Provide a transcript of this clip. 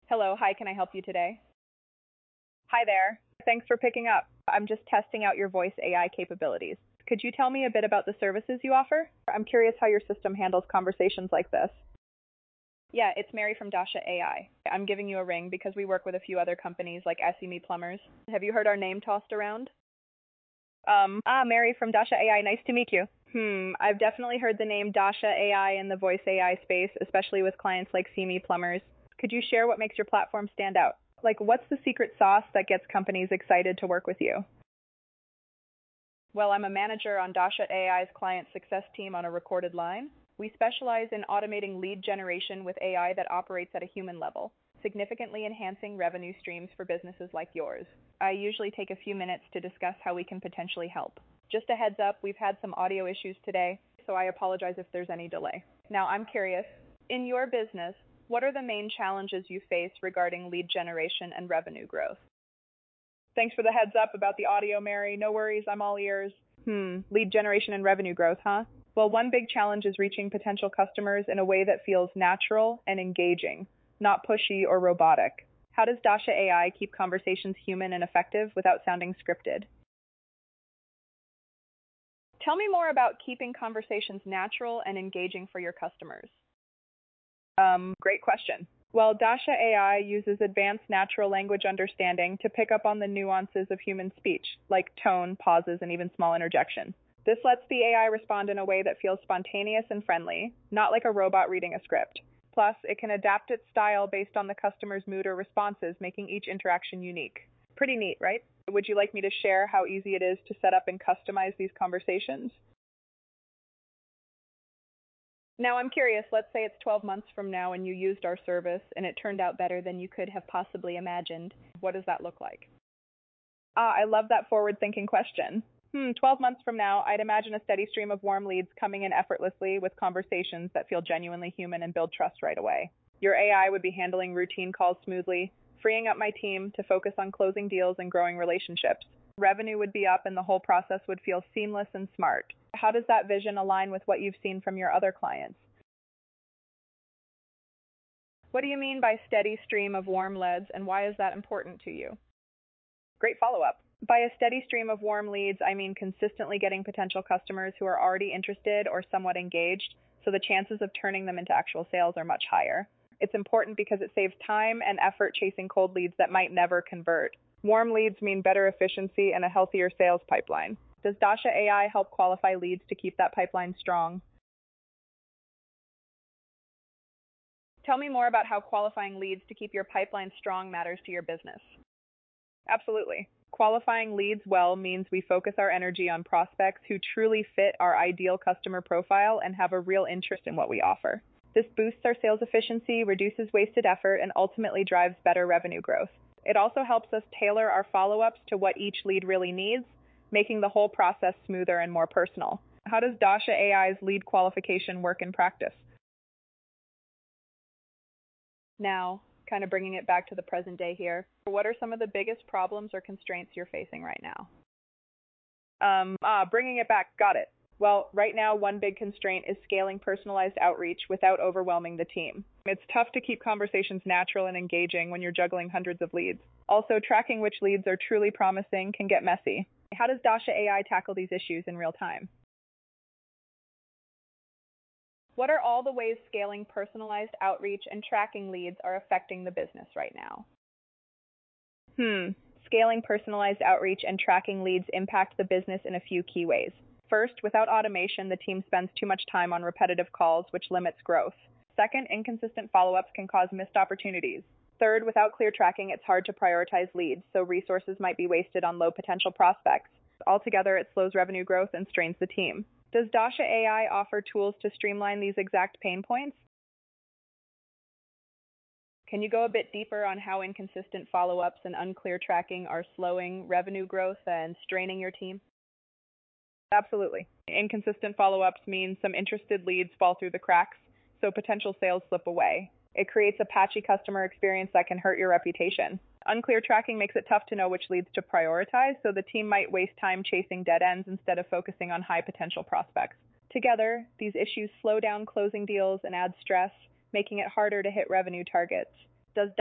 Hello, hi, can I help you today? Hi there. Thanks for picking up. I'm just testing out your voice AI capabilities. Could you tell me a bit about the services you offer? I'm curious how your system handles conversations like this. Yeah, it's Mary from Dasha AI. I'm giving you a ring because we work with a few other companies like SME Plumbers. Have you heard our name tossed around? Mary from Dasha AI. Nice to meet you. I've definitely heard the name Dasha AI in the voice AI space, especially with clients like SME Plumbers. Could you share what makes your platform stand out? Like, what's the secret sauce that gets companies excited to work with you? Well, I'm a manager on Dasha AI's client success team on a recorded line. We specialize in automating lead generation with AI that operates at a human level, significantly enhancing revenue streams for businesses like yours. I usually take a few minutes to discuss how we can potentially help. Just a heads up, we've had some audio issues today, so I apologize if there's any delay. Now, I'm curious, in your business, what are the main challenges you face regarding lead generation and revenue growth? Thanks for the heads up about the audio, Mary. No worries, I'm all ears. Lead generation and revenue growth, huh? Well, one big challenge is reaching potential customers in a way that feels natural and engaging, not pushy or robotic. How does Dasha AI keep conversations human and effective without sounding scripted? Tell me more about keeping conversations natural and engaging for your customers. Great question. Well, Dasha AI uses advanced natural language understanding to pick up on the nuances of human speech, like tone, pauses, and even small interjections. This lets the AI respond in a way that feels spontaneous and friendly, not like a robot reading a script. Plus, it can adapt its style based on the customer's mood or responses, making each interaction unique. Pretty neat, right? Would you like me to share how easy it is to set up and customize these conversations? Now, I'm curious, let's say it's 12 months from now and you used our service and it turned out better than you could have possibly imagined. What does that look like? I love that forward-thinking question. 12 months from now, I'd imagine a steady stream of warm leads coming in effortlessly with conversations that feel genuinely human and build trust right away. Your AI would be handling routine calls smoothly, freeing up my team to focus on closing deals and growing relationships. Revenue would be up and the whole process would feel seamless and smart. How does that vision align with what you've seen from your other clients? What do you mean by steady stream of warm leads, and why is that important to you? Great follow-up. By a steady stream of warm leads, I mean consistently getting potential customers who are already interested or somewhat engaged, so the chances of turning them into actual sales are much higher. It's important because it saves time and effort chasing cold leads that might never convert. Warm leads mean better efficiency and a healthier sales pipeline. Does Dasha AI help qualify leads to keep that pipeline strong? Tell me more about how qualifying leads to keep your pipeline strong matters to your business. Absolutely. Qualifying leads well means we focus our energy on prospects who truly fit our ideal customer profile and have a real interest in what we offer. This boosts our sales efficiency, reduces wasted effort, and ultimately drives better revenue growth. It also helps us tailor our follow-ups to what each lead really needs, making the whole process smoother and more personal. How does Dasha AI's lead qualification work in practice? Now, kind of bringing it back to the present day here, what are some of the biggest problems or constraints you're facing right now? Bringing it back, got it. Well, right now, one big constraint is scaling personalized outreach without overwhelming the team. It's tough to keep conversations natural and engaging when you're juggling hundreds of leads. Also, tracking which leads are truly promising can get messy. How does Dasha AI tackle these issues in real time? What are all the ways scaling personalized outreach and tracking leads are affecting the business right now? Scaling personalized outreach and tracking leads impact the business in a few key ways. First, without automation, the team spends too much time on repetitive calls, which limits growth. Second, inconsistent follow-ups can cause missed opportunities. Third, without clear tracking, it's hard to prioritize leads, so resources might be wasted on low potential prospects. Altogether, it slows revenue growth and strains the team. Does Dasha AI offer tools to streamline these exact pain points? Can you go a bit deeper on how inconsistent follow-ups and unclear tracking are slowing revenue growth and straining your team? Absolutely. Inconsistent follow-ups mean some interested leads fall through the cracks, so potential sales slip away. It creates a patchy customer experience that can hurt your reputation. Unclear tracking makes it tough to know which leads to prioritize, so the team might waste time chasing dead ends instead of focusing on high potential prospects. Together, these issues slow down closing deals and add stress, making it harder to hit revenue targets. Does